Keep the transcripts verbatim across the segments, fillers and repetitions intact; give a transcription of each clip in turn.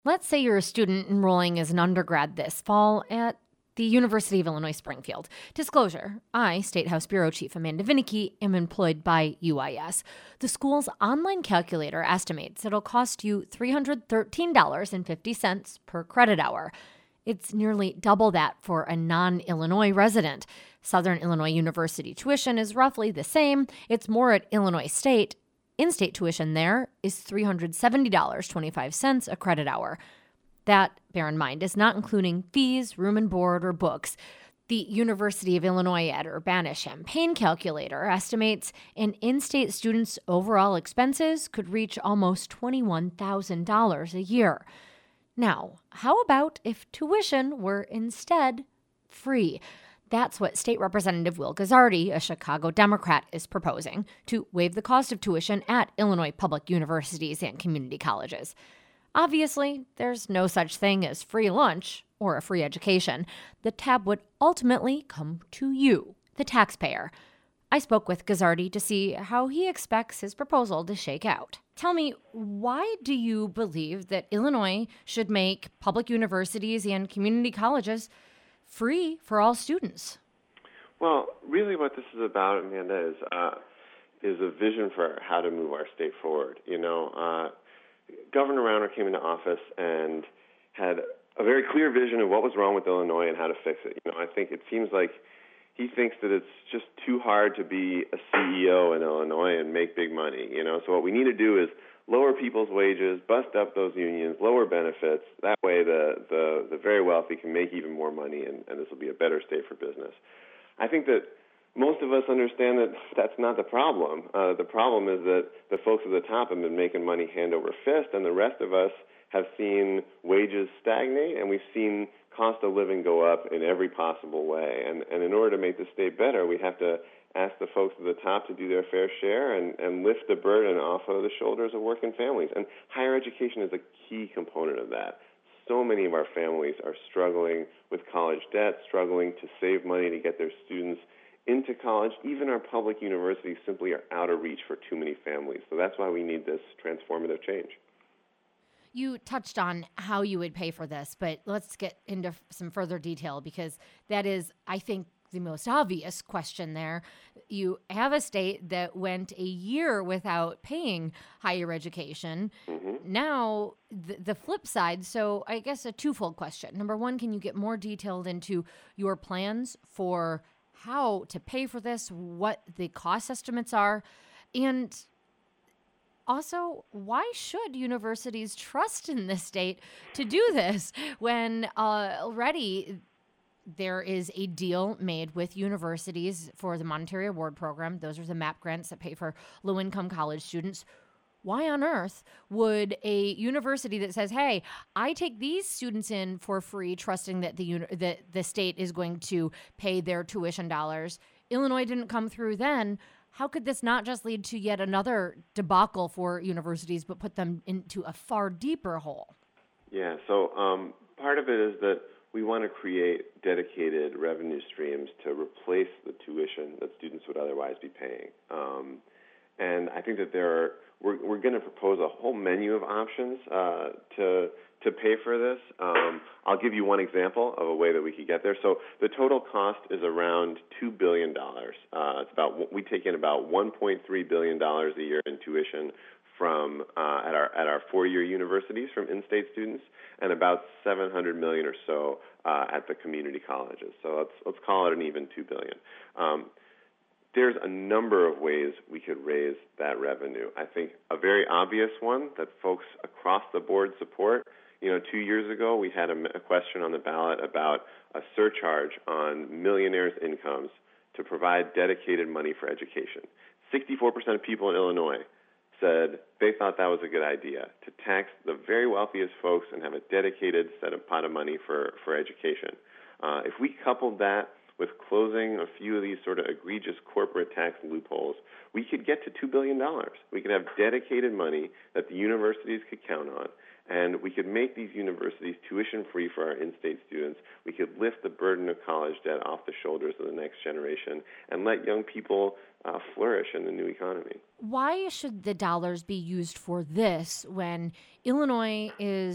Let's say you're a student enrolling as an undergrad this fall at the University of Illinois Springfield. Disclosure, I, State House Bureau Chief Amanda Vinicky, am employed by U I S. The school's online calculator estimates it'll cost you three hundred thirteen dollars and fifty cents per credit hour. It's nearly double that for a non-Illinois resident. Southern Illinois University tuition is roughly the same. It's more at Illinois State. In-state tuition there is three hundred seventy dollars and twenty-five cents a credit hour. That, bear in mind, is not including fees, room and board, or books. The University of Illinois at Urbana-Champaign calculator estimates an in-state student's overall expenses could reach almost twenty-one thousand dollars a year. Now, how about if tuition were instead free? That's what State Representative Will Guzzardi, a Chicago Democrat, is proposing, to waive the cost of tuition at Illinois public universities and community colleges. Obviously, there's no such thing as free lunch or a free education. The tab would ultimately come to you, the taxpayer. I spoke with Guzzardi to see how he expects his proposal to shake out. Tell me, why do you believe that Illinois should make public universities and community colleges free for all students? Well, really what this is about, Amanda, is uh, is a vision for how to move our state forward. You know, uh, Governor Rauner came into office and had a very clear vision of what was wrong with Illinois and how to fix it. You know, I think it seems like he thinks that it's just too hard to be a C E O in Illinois and make big money. You know, so what we need to do is lower people's wages, bust up those unions, lower benefits. That way the, the, the very wealthy can make even more money, and, and this will be a better state for business. I think that most of us understand that that's not the problem. Uh, the problem is that the folks at the top have been making money hand over fist, and the rest of us have seen wages stagnate, and we've seen cost of living go up in every possible way. And, and in order to make the state better, we have to ask the folks at the top to do their fair share and, and lift the burden off of the shoulders of working families. And higher education is a key component of that. So many of our families are struggling with college debt, struggling to save money to get their students into college. Even our public universities simply are out of reach for too many families. So that's why we need this transformative change. You touched on how you would pay for this, but let's get into some further detail, because that is, I think, the most obvious question there. You have a state that went a year without paying higher education. Mm-hmm. Now, the, the flip side, so I guess a twofold question. Number one, can you get more detailed into your plans for how to pay for this, what the cost estimates are, and also, why should universities trust in this state to do this when uh, already there is a deal made with universities for the Monetary Award Program? Those are the MAP grants that pay for low-income college students. Why on earth would a university that says, hey, I take these students in for free, trusting that the uni- that the state is going to pay their tuition dollars, Illinois didn't come through then, how could this not just lead to yet another debacle for universities, but put them into a far deeper hole? Yeah, so um, part of it is that we want to create dedicated revenue streams to replace the tuition that students would otherwise be paying. Um, and I think that there are, we're, we're going to propose a whole menu of options uh, to to pay for this. Um, I'll give you one example of a way that we could get there. So the total cost is around two billion dollars. Uh, it's about, we take in about one point three billion dollars a year in tuition from uh, at our at our four-year universities from in-state students, and about seven hundred million dollars or so uh, at the community colleges. So let's let's call it an even two billion dollars. Um, there's a number of ways we could raise that revenue. I think a very obvious one that folks across the board support. You know, two years ago, we had a, a question on the ballot about a surcharge on millionaires' incomes to provide dedicated money for education. sixty-four percent of people in Illinois said they thought that was a good idea, to tax the very wealthiest folks and have a dedicated set of pot of money for, for education. Uh, if we coupled that with closing a few of these sort of egregious corporate tax loopholes, we could get to two billion dollars. We could have dedicated money that the universities could count on, and we could make these universities tuition-free for our in-state students. We could lift the burden of college debt off the shoulders of the next generation and let young people uh, flourish in the new economy. Why should the dollars be used for this when Illinois is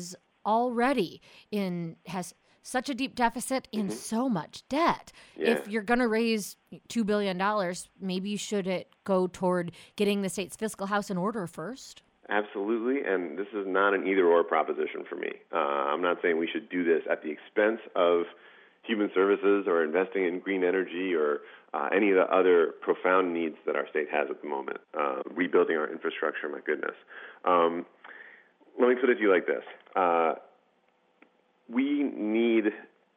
already in has such a deep deficit and mm-hmm. so much debt. Yeah. If you're going to raise two billion dollars, maybe should it go toward getting the state's fiscal house in order first? Absolutely, and this is not an either-or proposition for me. Uh, I'm not saying we should do this at the expense of human services or investing in green energy or uh, any of the other profound needs that our state has at the moment. Uh, rebuilding our infrastructure, my goodness. Um, let me put it to you like this. Uh, we need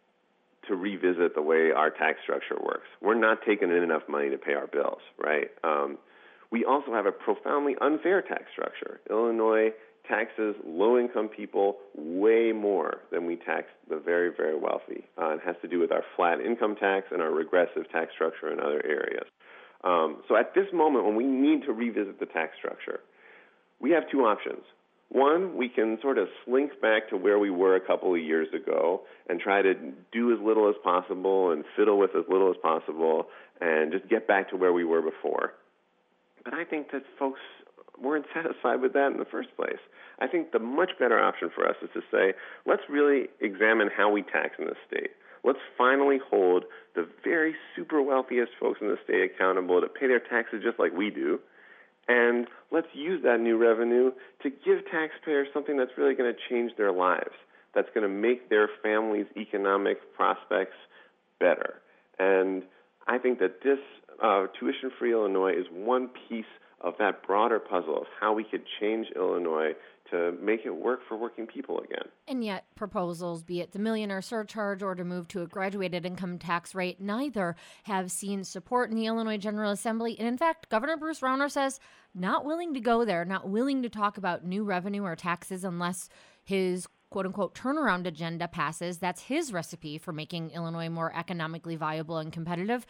to revisit the way our tax structure works. We're not taking in enough money to pay our bills, right? Um, we also have a profoundly unfair tax structure. Illinois taxes low-income people way more than we tax the very, very wealthy. Uh, it has to do with our flat income tax and our regressive tax structure in other areas. Um, so at this moment, when we need to revisit the tax structure, we have two options. One, we can sort of slink back to where we were a couple of years ago and try to do as little as possible and fiddle with as little as possible and just get back to where we were before. But I think that folks weren't satisfied with that in the first place. I think the much better option for us is to say, let's really examine how we tax in this state. Let's finally hold the very super wealthiest folks in the state accountable to pay their taxes just like we do. And let's use that new revenue to give taxpayers something that's really going to change their lives, that's going to make their families' economic prospects better. And I think that this uh, Tuition-Free Illinois is one piece of that broader puzzle of how we could change Illinois to make it work for working people again. And yet proposals, be it the millionaire surcharge or to move to a graduated income tax rate, neither have seen support in the Illinois General Assembly. And in fact, Governor Bruce Rauner says not willing to go there, not willing to talk about new revenue or taxes unless his quote-unquote turnaround agenda passes. That's his recipe for making Illinois more economically viable and competitive.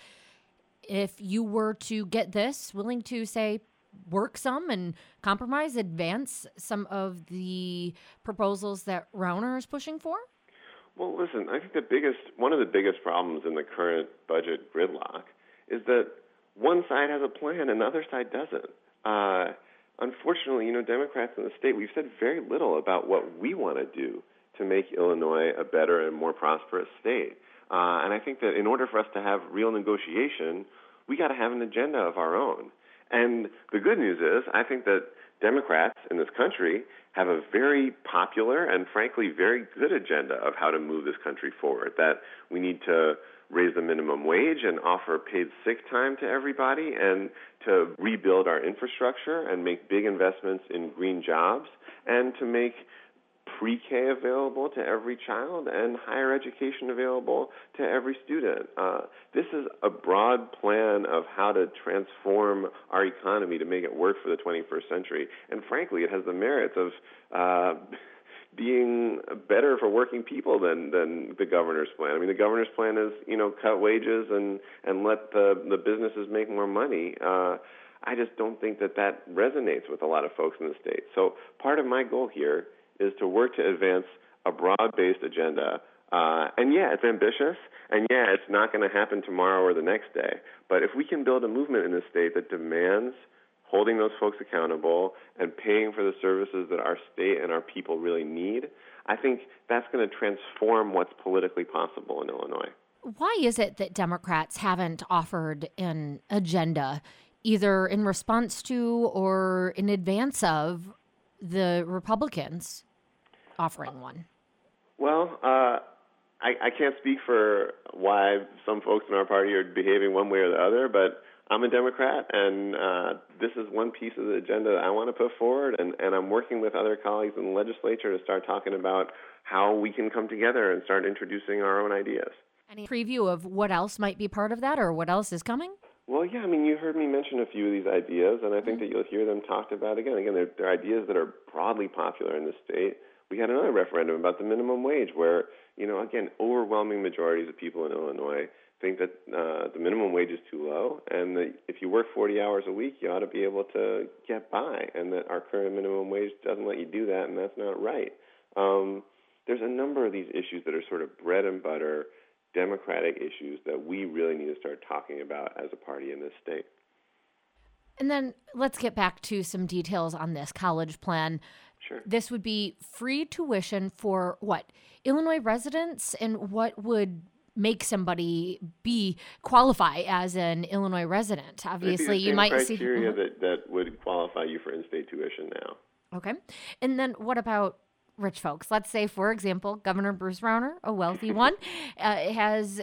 If you were to get this, willing to say, work some and compromise, advance some of the proposals that Rauner is pushing for? Well, listen, I think the biggest, one of the biggest problems in the current budget gridlock is that one side has a plan and the other side doesn't. Uh, unfortunately, you know, Democrats in the state, we've said very little about what we want to do to make Illinois a better and more prosperous state. Uh, and I think that in order for us to have real negotiation, we got to have an agenda of our own. And the good news is, I think that Democrats in this country have a very popular and, frankly, very good agenda of how to move this country forward, that we need to raise the minimum wage and offer paid sick time to everybody and to rebuild our infrastructure and make big investments in green jobs and to make pre-K available to every child and higher education available to every student. Uh, this is a broad plan of how to transform our economy to make it work for the twenty-first century. And frankly, it has the merits of uh, being better for working people than, than the governor's plan. I mean, the governor's plan is, you know, cut wages and, and let the, the businesses make more money. Uh, I just don't think that that resonates with a lot of folks in the state. So part of my goal here is to work to advance a broad-based agenda. Uh, and yeah, it's ambitious, and yeah, it's not going to happen tomorrow or the next day. But if we can build a movement in this state that demands holding those folks accountable and paying for the services that our state and our people really need, I think that's going to transform what's politically possible in Illinois. Why is it that Democrats haven't offered an agenda either in response to or in advance of the Republicans offering one? Well, uh, I, I can't speak for why some folks in our party are behaving one way or the other, but I'm a Democrat, and uh, this is one piece of the agenda that I want to put forward, and, and I'm working with other colleagues in the legislature to start talking about how we can come together and start introducing our own ideas. Any preview of what else might be part of that or what else is coming? Well, yeah, I mean, you heard me mention a few of these ideas, and I think that you'll hear them talked about again. Again, they're, they're ideas that are broadly popular in the state. We had another referendum about the minimum wage where, you know, again, overwhelming majorities of people in Illinois think that uh, the minimum wage is too low and that if you work forty hours a week, you ought to be able to get by, and that our current minimum wage doesn't let you do that, and that's not right. Um, there's a number of these issues that are sort of bread and butter Democratic issues that we really need to start talking about as a party in this state. And then let's get back to some details on this college plan. Sure. This would be free tuition for what? Illinois residents? And what would make somebody be qualify as an Illinois resident? Obviously, you you might criteria see criteria that, that would qualify you for in-state tuition now. Okay. And then what about rich folks? Let's say, for example, Governor Bruce Rauner, a wealthy one, uh, has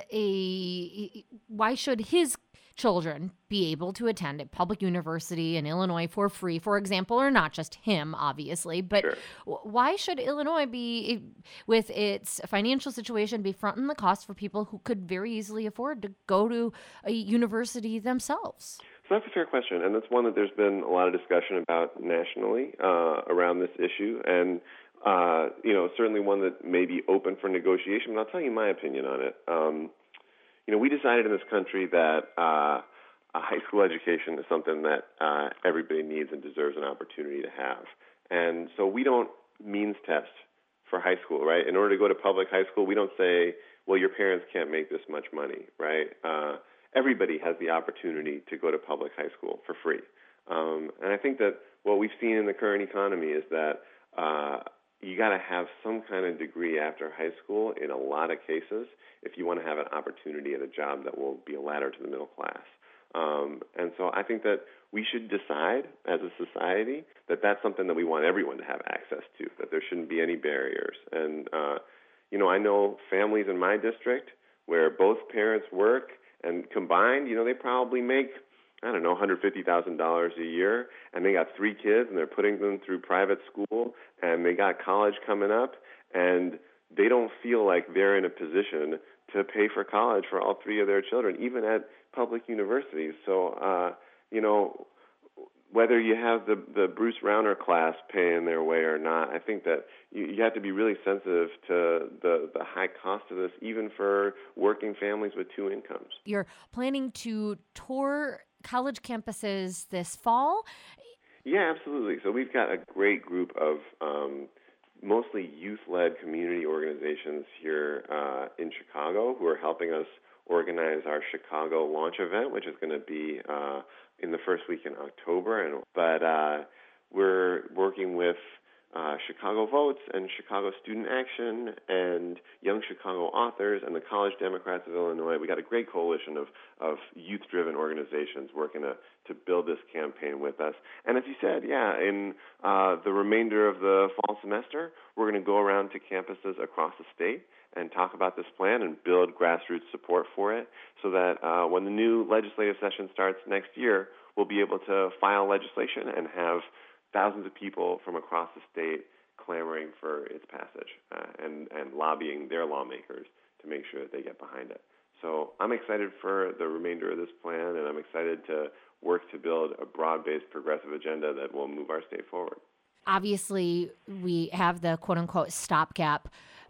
a, why should his children be able to attend a public university in Illinois for free, for example, or not just him, obviously, but Sure. why should Illinois be, with its financial situation, be fronting the cost for people who could very easily afford to go to a university themselves? So that's a fair question, and that's one that there's been a lot of discussion about nationally uh, around this issue, and uh, you know, certainly one that may be open for negotiation. But I'll tell you my opinion on it. Um, you know, we decided in this country that uh, a high school education is something that uh, everybody needs and deserves an opportunity to have, and so we don't means test for high school, right? In order to go to public high school, we don't say, well, your parents can't make this much money, right? Uh, Everybody has the opportunity to go to public high school for free. Um, and I think that what we've seen in the current economy is that uh, you got to have some kind of degree after high school in a lot of cases if you want to have an opportunity at a job that will be a ladder to the middle class. Um, and so I think that we should decide as a society that that's something that we want everyone to have access to, that there shouldn't be any barriers. And, uh, you know, I know families in my district where both parents work, and combined, you know, they probably make, I don't know, one hundred fifty thousand dollars a year, and they got three kids, and they're putting them through private school, and they got college coming up, and they don't feel like they're in a position to pay for college for all three of their children, even at public universities. So, uh, you know, whether you have the, the Bruce Rauner class paying their way or not, I think that you, you have to be really sensitive to the, the high cost of this, even for working families with two incomes. You're planning to tour college campuses this fall? Yeah, absolutely. So we've got a great group of um, mostly youth-led community organizations here uh, in Chicago who are helping us organize our Chicago launch event, which is going to be uh, in the first week in October. And but uh, we're working with uh, Chicago Votes and Chicago Student Action and Young Chicago Authors and the College Democrats of Illinois. We got a great coalition of, of youth-driven organizations working to, to build this campaign with us. And as you said, yeah, in uh, the remainder of the fall semester, we're going to go around to campuses across the state and talk about this plan and build grassroots support for it so that uh, when the new legislative session starts next year, we'll be able to file legislation and have thousands of people from across the state clamoring for its passage uh, and, and lobbying their lawmakers to make sure that they get behind it. So I'm excited for the remainder of this plan, and I'm excited to work to build a broad-based progressive agenda that will move our state forward. Obviously, we have the quote-unquote stopgap.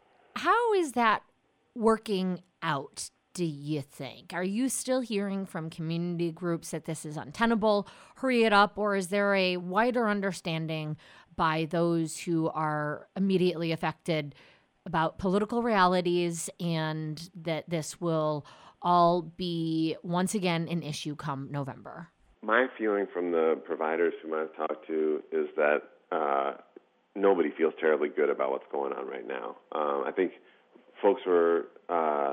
How is that working out, do you think? Are you still hearing from community groups that this is untenable, hurry it up, or is there a wider understanding by those who are immediately affected about political realities and that this will all be once again an issue come November? My feeling from the providers whom I've talked to is that uh, nobody feels terribly good about what's going on right now. Um, I think folks were uh,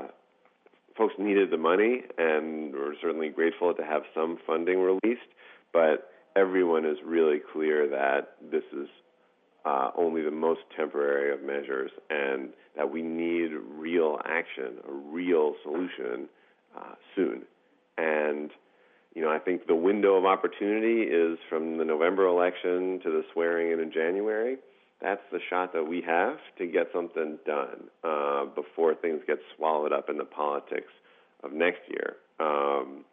folks needed the money and were certainly grateful to have some funding released, but everyone is really clear that this is uh, only the most temporary of measures and that we need real action, a real solution uh, soon. And you know, I think the window of opportunity is from the November election to the swearing in in January. That's the shot that we have to get something done uh, before things get swallowed up in the politics of next year. Um,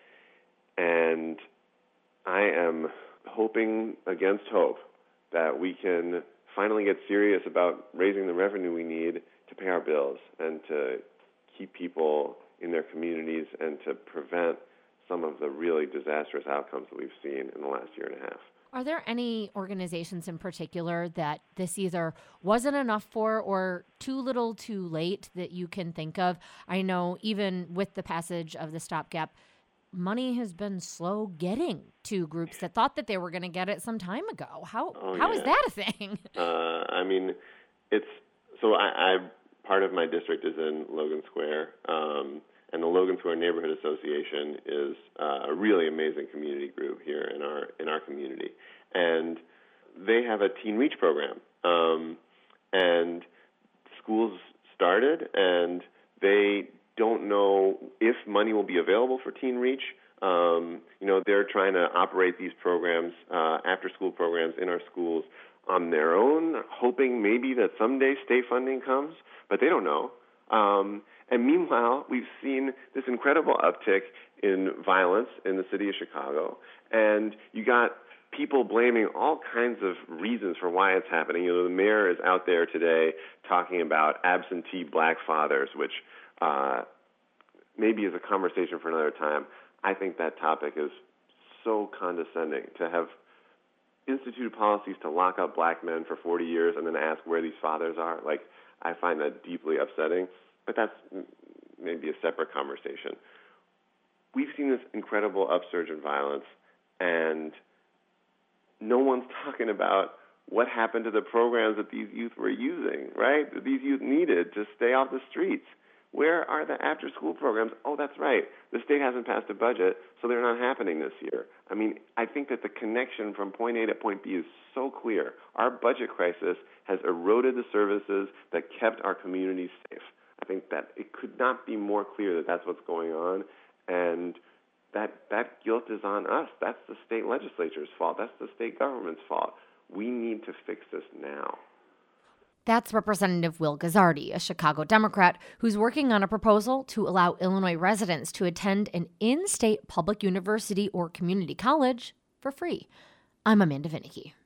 and I am hoping against hope that we can finally get serious about raising the revenue we need to pay our bills and to keep people in their communities and to prevent some of the really disastrous outcomes that we've seen in the last year and a half. Are there any organizations in particular that this either wasn't enough for or too little too late that you can think of? I know even with the passage of the stopgap, money has been slow getting to groups that thought that they were going to get it some time ago. How oh, how yeah. is that a thing? Uh, I mean, it's so I, I part of my district is in Logan Square, um, and the Logan Square Neighborhood Association is uh, a really amazing community group here in our in our community, and they have a Teen Reach program, um, and schools started, and they don't know if money will be available for Teen Reach. Um, you know, they're trying to operate these programs, uh, after-school programs in our schools on their own, hoping maybe that someday state funding comes, but they don't know. Um, and meanwhile, we've seen this incredible uptick in violence in the city of Chicago, and you got people blaming all kinds of reasons for why it's happening. You know, the mayor is out there today talking about absentee black fathers, which uh, maybe is a conversation for another time. I think that topic is so condescending, to have instituted policies to lock up black men for forty years and then ask where these fathers are. Like, I find that deeply upsetting, but that's maybe a separate conversation. We've seen this incredible upsurge in violence, and no one's talking about what happened to the programs that these youth were using, right? That these youth needed to stay off the streets. Where are the after-school programs? Oh, that's right. The state hasn't passed a budget, so they're not happening this year. I mean, I think that the connection from point A to point B is so clear. Our budget crisis has eroded the services that kept our communities safe. I think that it could not be more clear that that's what's going on, and that that guilt is on us. That's the state legislature's fault. That's the state government's fault. We need to fix this now. That's Representative Will Guzzardi, a Chicago Democrat who's working on a proposal to allow Illinois residents to attend an in-state public university or community college for free. I'm Amanda Vinicky.